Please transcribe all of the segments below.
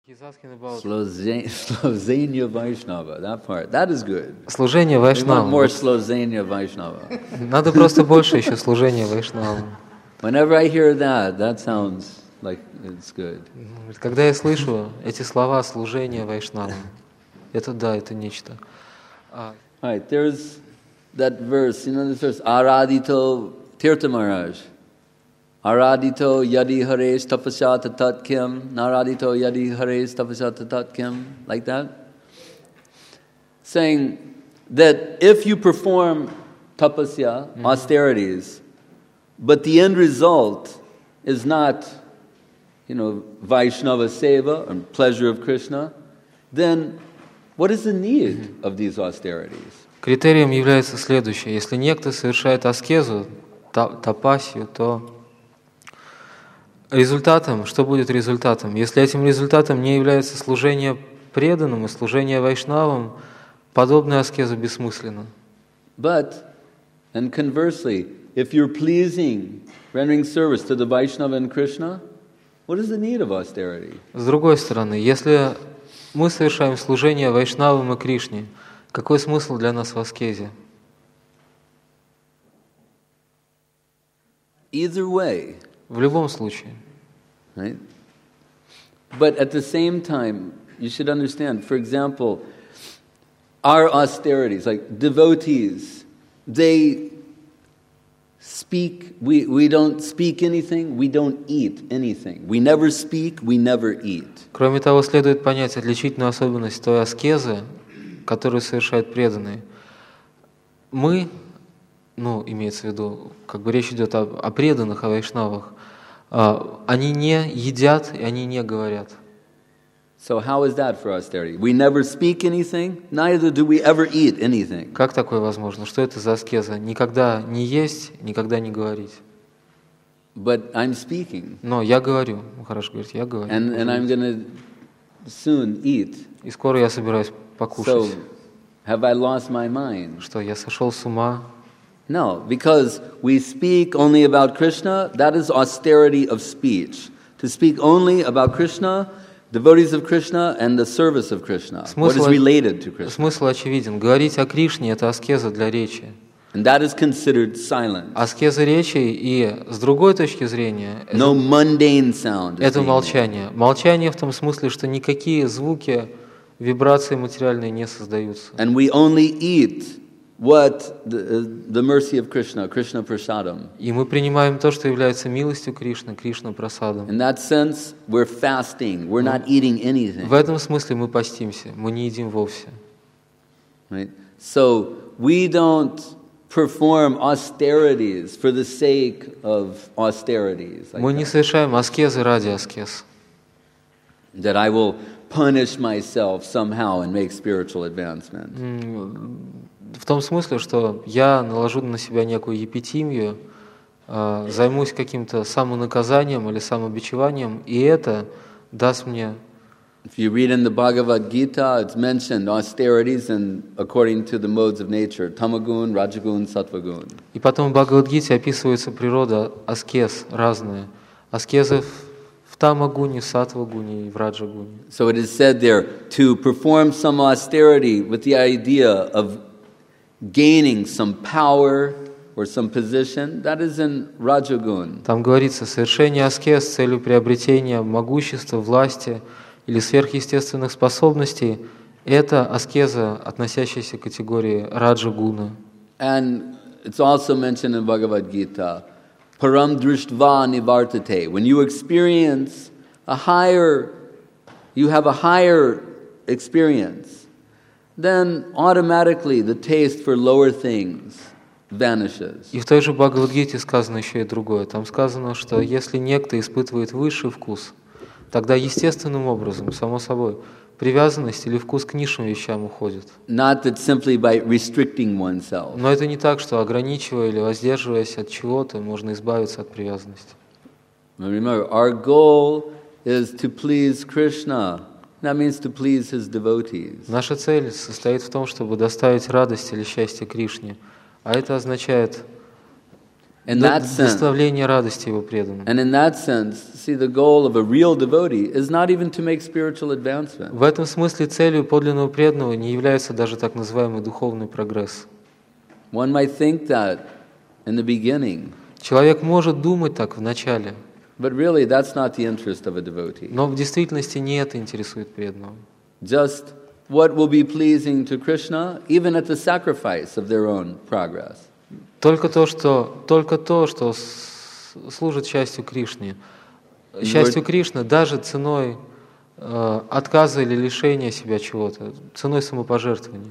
He's asking about Slovenia Vaishnava, that part. That is good. служение We want Вайшнавам. more Slovenia Vaishnava. Надо просто больше еще служения Вайшнавам. Whenever I hear that, that sounds like it's good. Когда я слышу эти слова служения Вайшнавам, это да, это нечто. Right, there's that verse, this verse, Aradito Tirtha Maharaj. Aradito yadi haresh tapasya tatat kim, naradito yadi haresh tapasya tatat kim, like that. Saying that if you perform tapasya, austerities, but the end result is not, Vaishnava seva or pleasure of Krishna, then what is the need of these austerities? Критерием является следующее. Если некто совершает аскезу, тапасию, то результатом, что будет результатом? Если этим результатом не является служение преданным и служение вайшнавам, подобная аскеза бессмысленна. But, and conversely, if you're pleasing, rendering service to the Vaishnava and Krishna, what is the need of austerity? С другой стороны, если мы совершаем служение вайшнавам и Кришне, какой смысл для нас в аскезе? Either way. В любом случае. Right? But at the same time, you should understand, for example, our austerities, like devotees, they speak, we don't speak anything, we don't eat anything. We never speak, we never eat. Кроме того, следует понять отличительную особенность той аскезы, которую совершают преданные. Мы, имеется в виду, речь идет о преданных, о вайшнавах, они не едят и они не говорят. So how is that for austerity? We never speak anything, neither do we ever eat anything. Как такое возможно? Что это за аскеза? Никогда не есть, никогда не говорить. But I'm speaking. Но я говорю. Хорошо говорить, я говорю. And I'm going to soon eat. И скоро я собираюсь покушать. So, have I lost my mind? Что, я сошел с ума? No, because we speak only about Krishna, that is austerity of speech. To speak only about Krishna, devotees of Krishna, and the service of Krishna. What is related to Krishna. Смысл очевиден. Говорить о Кришне – это аскеза для речи. And that is considered silence. Аскеза речи и, с другой точки зрения, no mundane sound это молчание. Молчание в том смысле, что никакие звуки, вибрации материальные не создаются. And we only eat what the mercy of Krishna, Krishna prasadam. И мы принимаем то, что является милостью Кришны, Кришна прасадом. In that sense, we're fasting. We're not eating anything. В этом смысле мы постимся, мы не едим вовсе. Right? So we don't perform austerities for the sake of austerities. Мы не совершаем аскезы ради аскез. That I will punish myself somehow and make spiritual advancement. В том смысле, что я наложу на себя некую епитимию, займусь каким-то самонаказанием или самобичеванием, и это даст мне... If you read in the Bhagavad Gita, it's mentioned austerities and according to the modes of nature, tamagun, rajagun, sattvagun. И потом в Бхагавад-гите описывается природа аскез разные. Аскезы в тамагуне, в саттвагуне и в раджагуне. So it is said there to perform some austerity with the idea of gaining some power or some position, that is in rajagun. Там говорится совершение аскез с целью приобретения могущества, власти или сверхъестественных способностей, это аскеза, относящаяся к категории раджагуна. And it's also mentioned in Bhagavad Gita, param drishtva nivartate. When you experience you have a higher experience, then automatically the taste for lower things vanishes. И в той же Бхагавад-гите сказано еще и другое. Там сказано, что если некто испытывает высший вкус, тогда естественным образом, само собой, привязанность или вкус к низшим вещам уходит. Not that simply by restricting oneself. Но это не так, что ограничивая или воздерживаясь от чего-то, можно избавиться от привязанности. Remember, our goal is to please Krishna. That means to please his devotees. Наша цель состоит в том, чтобы доставить радость или счастье Кришне, а это означает In that sense, доставление радости его преданным. and in that sense, see, the goal of a real devotee is not even to make spiritual advancement. В этом смысле целью подлинного преданного не является даже так называемый духовный прогресс. One might think that in the beginning, Человек может думать так в начале, but really that's not the interest of a devotee. но в действительности не это интересует преданного. Just what will be pleasing to Krishna, even at the sacrifice of their own progress. Только то, что служит счастью Кришне. Счастью Кришны даже ценой отказа или лишения себя чего-то, ценой самопожертвования.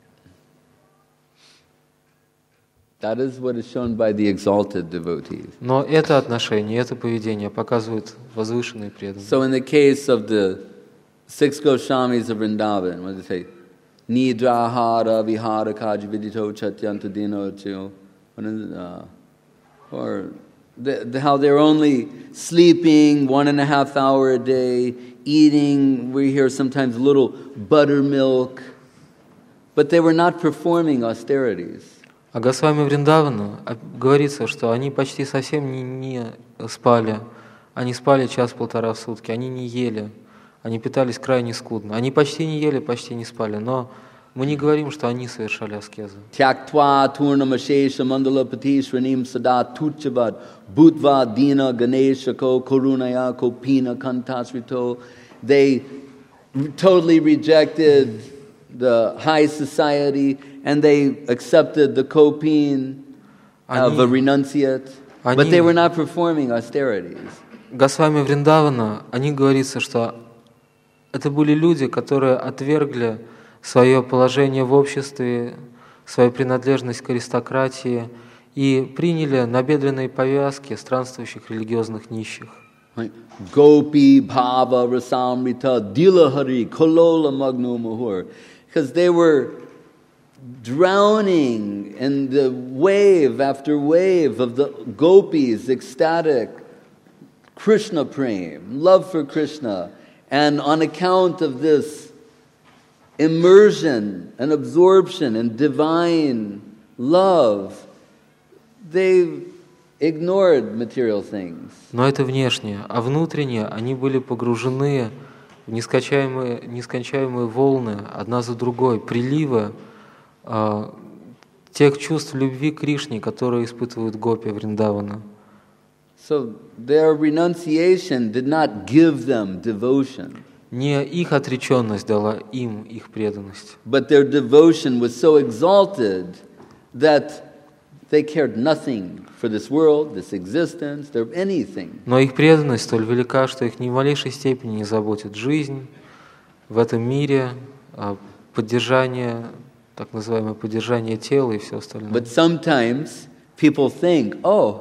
That is what is shown by the exalted devotees. Но это отношение, это поведение показывает возвышенные преданные. So in the case of the 6 Goswamis of Vrindavan, what does it say? Nidrahara vihara kajvidito chatyantadino chu. Or how they're only sleeping 1.5 hours a day, eating, we hear sometimes a little buttermilk, but they were not performing austerities. О Госвами Вриндавана говорится, что они почти совсем не спали. Они спали 1-1.5 в сутки, они не ели, они питались крайне скудно. Они почти не ели, почти не спали, но мы не говорим, что они совершали аскезы. Tyaktva turnamashesha mandalapati shranim sada tuchavad bhutva dina ganeshako korunaya kopina kantasrito. They totally rejected the high society and they accepted the kopin of a renunciate, but they were not performing austerities. Госвами Вриндавана, о них говорится, что это были люди, которые отвергли свое положение в обществе, свою принадлежность к аристократии и приняли набедренные повязки странствующих религиозных нищих. Gopi bhava rasamrita dilahari kolola magno muhur. Because they were drowning in the wave after wave of the gopis, ecstatic Krishna prem, love for Krishna. And on account of this immersion and absorption in divine love, they ignored material things. Но это внешнее, а внутреннее они были погружены в нескончаемые волны, одна за другой, приливы тех чувств любви к Кришне, которые испытывают гопи Вриндавана. So their renunciation did not give them devotion. Не их отреченность дала им их преданность. But their devotion was so exalted that they cared nothing for this world, this existence, or anything. Но их преданность столь велика, что их ни в малейшей степени не заботит жизнь в этом мире, поддержание, так называемое поддержание тела и все остальное. But sometimes people think,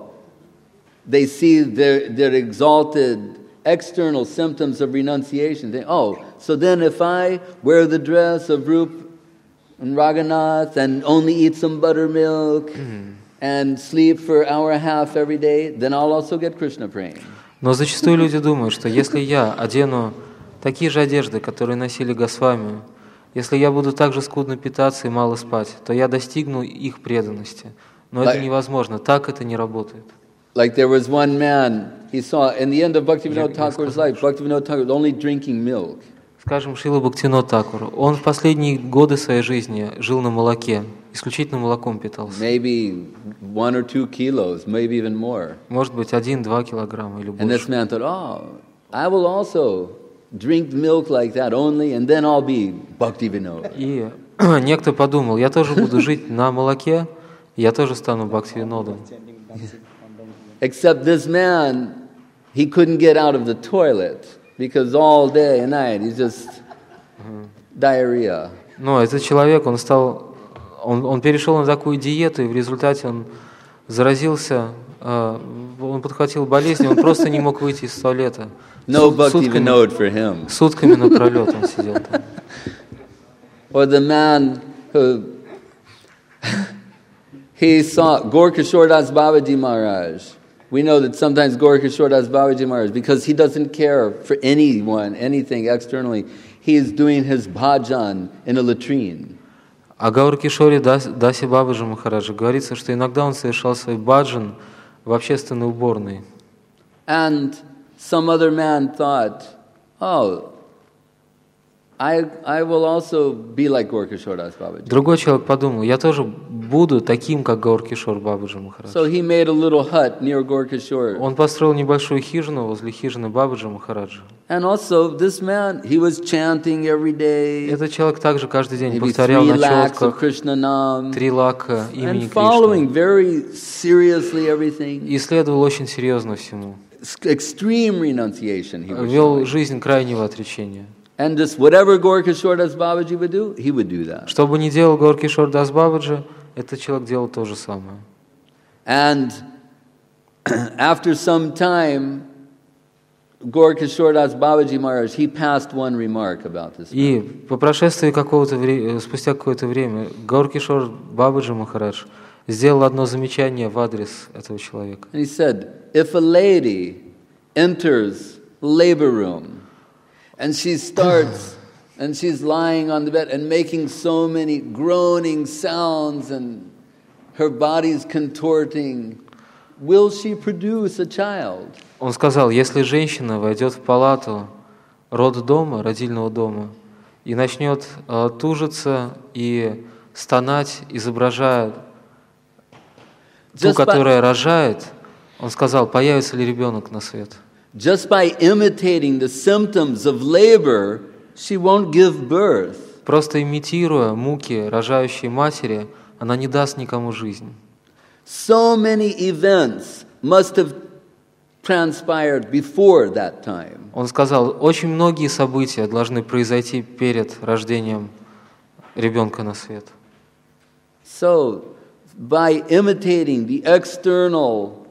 they see their exalted external symptoms of renunciation. They, so then if I wear the dress of Rup and Raghunath and only eat some buttermilk and sleep for an hour and a half every day, then I'll also get Krishna praying. Но зачастую люди думают, что если я одену такие же одежды, которые носили Госвами, если я буду так же скудно питаться и мало спать, то я достигну их преданности. Но это невозможно, так это не работает. Like there was one man, he saw, in the end of Bhaktivinoda Thakur's life, Bhaktivinoda Thakur was only drinking milk. Скажем, Шрила Бхактивинода Thakura, он в последние годы своей жизни жил на молоке, исключительно молоком питался. Maybe 1 or 2 kilos, maybe even more. Может быть, 1-2 килограмма или больше. And this man thought, I will also drink milk like that only, and then I'll be Bhaktivinoda. И некто подумал, я тоже буду жить на молоке, я тоже стану Бхактивинодом. Except this man, he couldn't get out of the toilet because all day and night he's just diarrhea. Но этот человек, он перешел на такую диету, и в результате он заразился, он подхватил болезнь, он просто не мог выйти из туалета. No Bhaktivinoda for him. Сутками напролет он сидел там. Or the man who he saw Gorkishore Das Babaji Maharaj. We know that sometimes Gorkishore Das Babaji Maharaj, because he doesn't care for anyone, anything externally, he is doing his bhajan in a latrine. О Гауракишоре Даси Бабаджи Махараджа говорится, что иногда он совершал свой баджан в общественной уборной. And some other man thought, oh, I will also be like Gorkishore Das Babaji. Другой человек подумал, я тоже буду таким, как Гауркишор Бабаджи Махарадж. So he made a little hut near Gorkishore. Он построил небольшую хижину возле хижины Бабаджи Махараджа. And also this man, he was chanting every day. Этот человек также каждый день Maybe повторял 3 на lakhs of четках Krishna Nam. 3 лака имени And following Кришны. very seriously everything. И следовал очень серьезно всему. Extreme renunciation he was Вел showing. жизнь крайнего отречения. And just whatever Gorkishore Das Babaji would do, he would do that. Что бы ни делал Гауркишор Дас Бабаджи, этот человек делал то же самое. And after some time, Gorkishore Das Babaji Maharaj, he passed one remark about this. И по прошествии спустя какое-то время Гауркишор Бабаджи Махарадж сделал одно замечание в адрес этого человека. And he said, if a lady enters labor room and she starts and she's lying on the bed and making so many groaning sounds and her body's contorting, will she produce a child? Он сказал, если женщина войдет в палату роддома, родильного дома, и начнет тужиться и стонать, изображая ту, которая рожает, он сказал, появится ли ребенок на свет. Just by imitating the symptoms of labor, she won't give birth. Просто имитируя муки рожающей матери, она не даст никому жизнь. So many events must have transpired before that time. Он сказал, очень многие события должны произойти перед рождением ребенка на свет. So, by imitating the external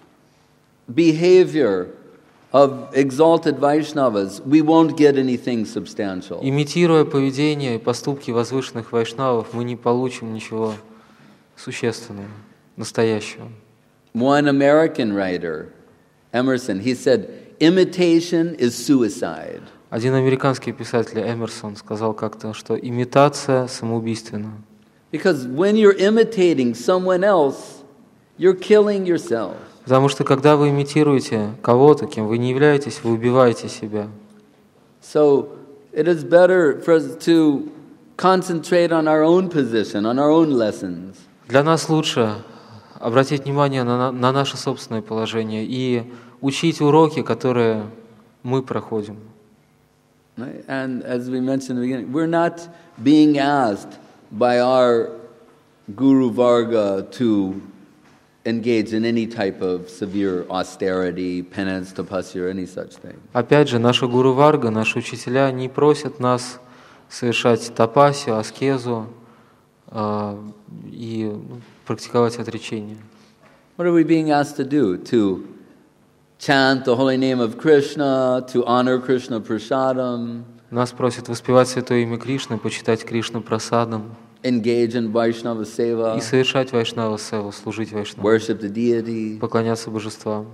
behavior of exalted Vaishnavas, we won't get anything substantial. Имитируя поведение и поступки возвышенных вайшнавов, мы не получим ничего существенного, настоящего. One American writer, Emerson, he said, imitation is suicide. Один американский писатель Эмерсон сказал как-то, что имитация самоубийственна. Because when you're imitating someone else, you're killing yourself. Потому что когда вы имитируете кого-то, кем вы не являетесь, вы убиваете себя. So it is better for us to concentrate on our own position, on our own lessons. Для нас лучше обратить внимание на наше собственное положение и учить уроки, которые мы проходим. Right? And as we mentioned in the beginning, we're not being asked by our Guru Varga to engage in any type of severe austerity, penance, tapasya, or any such thing. Опять же, наши гуру Варга, наши учителя не просят нас совершать тапасию, аскезу и практиковать отречение. What are we being asked to do? To chant the holy name of Krishna, to honor Krishna prasadam, Нас просят воспевать святое имя Кришны, почитать Кришну прасадам engage in Vaishnava и seva, совершать вайшнава севу, служить вайшнаву, worship the deity. поклоняться божествам.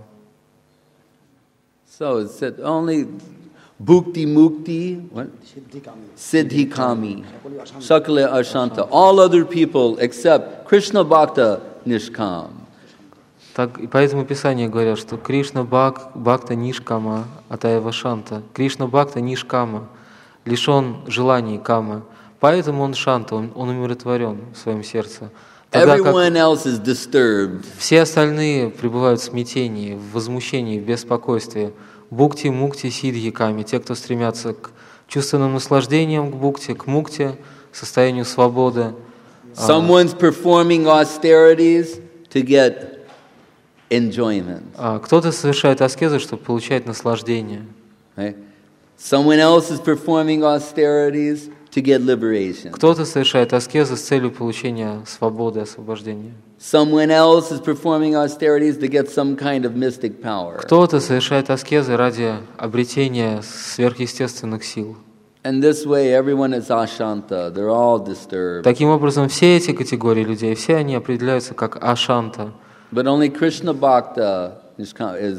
So it said only bhukti mukti, what? Siddhi kami, sakale ashanta. All other people except Krishna bhakta nishkam. Так, и поэтому Писания говорят, что Кришна Бхакта Нишкама Атаева Шанта. Кришна Бхакта Нишкама, лишен желаний камы. Поэтому он шанта, он умиротворен в своем сердце. Тогда как Everyone else is disturbed. все остальные пребывают в смятении, в возмущении, в беспокойстве. Бхукти, мукти, сидхи, ками. Те, кто стремятся к чувственным наслаждениям, к бхукти, к мукти, состоянию свободы. Someone's performing austerities to get enjoyment. Кто-то совершает аскезы, чтобы получать наслаждение. Right? Someone else is performing austerities to get liberation. Кто-то совершает аскезы с целью получения свободы, освобождения. Someone else is performing austerities to get some kind of mystic power. Кто-то совершает аскезы ради обретения сверхъестественных сил. And this way everyone is ashanta. They're all disturbed. Таким образом, все эти категории людей, все они определяются как ашанта. But only Krishna Bhakta is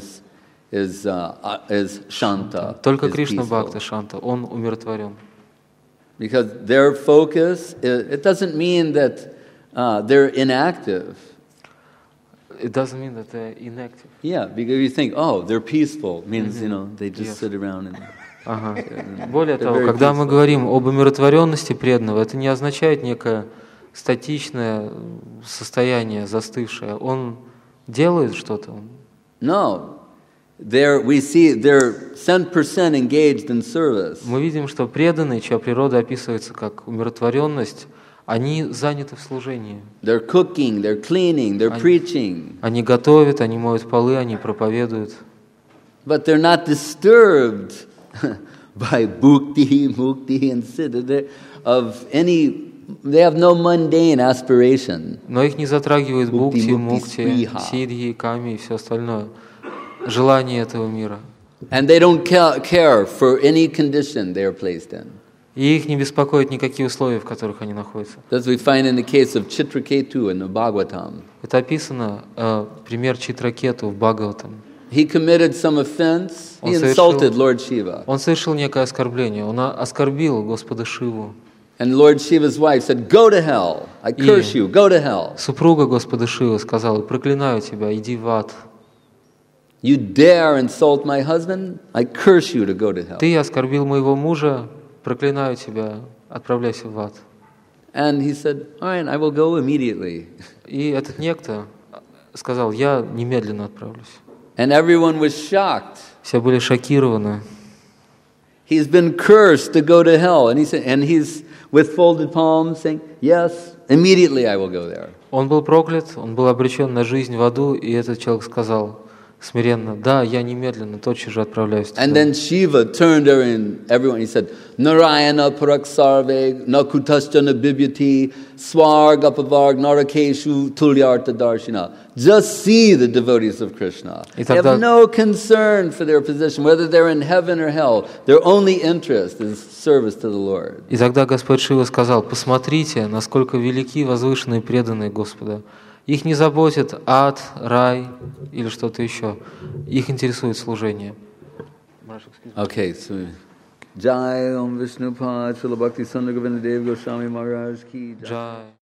shanta. Только is Кришна peaceful. Бхакта шанта, он умиротворен. Because their focus, it doesn't mean that they're inactive. It doesn't mean that they're inactive. Yeah, because you think, oh, they're peaceful, means, they just Yes. sit around and... Ага. Более They're того, very когда мы peaceful. говорим об умиротворенности преданного, это не означает некое статичное состояние, застывшее. Он делает что-то. No, we see they're 100% engaged in service. Мы видим, что преданные, чья природа описывается как умиротворенность, они заняты в служении. They're cooking, they're cleaning, they're preaching. Они готовят, они моют полы, они проповедуют. But they're not disturbed by mukti, and siddha, they have no mundane aspiration. Но их не затрагивает бхукти, мукти, мукти, сприха. сиддхи, ками и все остальное. Желание этого мира. And they don't care for any condition they are placed in. И их не беспокоят никакие условия, в которых они находятся. That's what we find in the case of Chitraketu in the Bhagavatam. Это описано, пример Читракету в Бхагаватам. He committed some offense. He Он insulted Lord Shiva. Он совершил некое оскорбление, он оскорбил Господа Шиву. And Lord Shiva's wife said, "Go to hell. I curse you. Go to hell. Супруга Господа Шивы сказала: проклинаю тебя, иди в ад. You dare insult my husband? I curse you to go to hell." Ты оскорбил моего мужа, проклинаю тебя, отправляйся в ад. And he said, "All right, I will go immediately." И этот некто сказал: я немедленно отправлюсь. And everyone was shocked. Все были шокированы. He's been cursed to go to hell, and he's with folded palms saying, "Yes, immediately I will go there." Он был проклят, он был обречен на жизнь в аду, и этот человек сказал смиренно: да, я немедленно, тотчас же отправляюсь туда. And then Shiva turned everyone. He said, "Narayana paraksarve nakutasthana bibyati swargapavarg narakeshu tulyarta darshina." Just see the devotees of Krishna. They have no concern for their position, whether they're in heaven or hell. Their only interest is service to the Lord. И тогда Господь Шива сказал: посмотрите, насколько велики возвышенные преданные Господа. Их не заботит ад, рай или что-то еще. Их интересует служение. Okay, so Jai Om Vishnu Pad Srila Bhakti Sundar Govinda Dev Goswami Maharaj Ki Jai.